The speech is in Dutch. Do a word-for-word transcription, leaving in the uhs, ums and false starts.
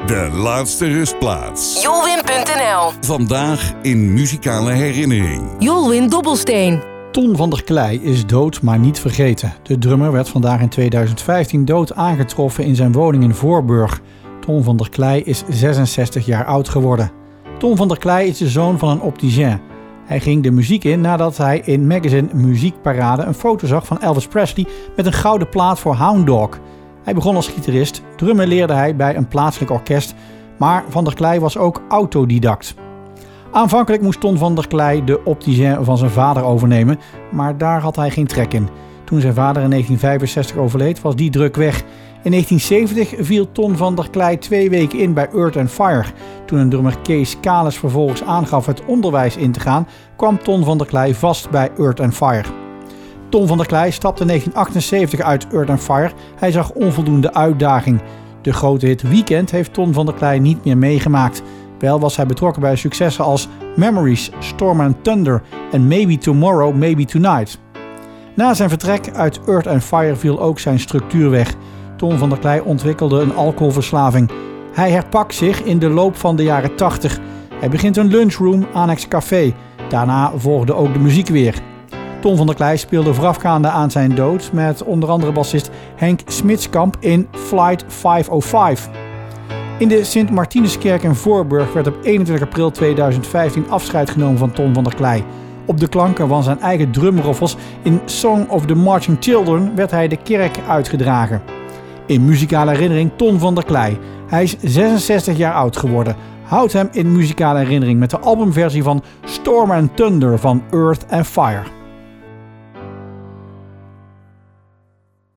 De laatste rustplaats. Jolwin punt n l. Vandaag in muzikale herinnering. Jolwin Dobbelsteen. Ton van der Klei is dood, maar niet vergeten. De drummer werd vandaag in tweeduizend vijftien dood aangetroffen in zijn woning in Voorburg. Ton van der Klei is zesenzestig jaar oud geworden. Ton van der Klei is de zoon van een opticien. Hij ging de muziek in nadat hij in magazine Muziekparade een foto zag van Elvis Presley met een gouden plaat voor Hound Dog. Hij begon als gitarist, drummen leerde hij bij een plaatselijk orkest, maar Van der Klei was ook autodidact. Aanvankelijk moest Ton van der Klei de opticien van zijn vader overnemen, maar daar had hij geen trek in. Toen zijn vader in negentien vijfenzestig overleed, was die druk weg. In negentien zeventig viel Ton van der Klei twee weken in bij Earth and Fire. Toen een drummer Kees Kalis vervolgens aangaf het onderwijs in te gaan, kwam Ton van der Klei vast bij Earth and Fire. Ton van der Klei stapte in negentien achtenzeventig uit Earth and Fire. Hij zag onvoldoende uitdaging. De grote hit Weekend heeft Ton van der Klei niet meer meegemaakt. Wel was hij betrokken bij successen als Memories, Storm and Thunder en Maybe Tomorrow, Maybe Tonight. Na zijn vertrek uit Earth and Fire viel ook zijn structuur weg. Ton van der Klei ontwikkelde een alcoholverslaving. Hij herpakt zich in de loop van de jaren tachtig. Hij begint een lunchroom annex café. Daarna volgde ook de muziek weer. Ton van der Klei speelde voorafgaande aan zijn dood met onder andere bassist Henk Smitskamp in Flight vijfhonderdvijf. In de Sint-Martinuskerk in Voorburg werd op eenentwintig april tweeduizend vijftien afscheid genomen van Ton van der Klei. Op de klanken van zijn eigen drumroffels in Song of the Marching Children werd hij de kerk uitgedragen. In muzikale herinnering Ton van der Klei. Hij is zesenzestig jaar oud geworden. Houd hem in muzikale herinnering met de albumversie van Storm and Thunder van Earth and Fire.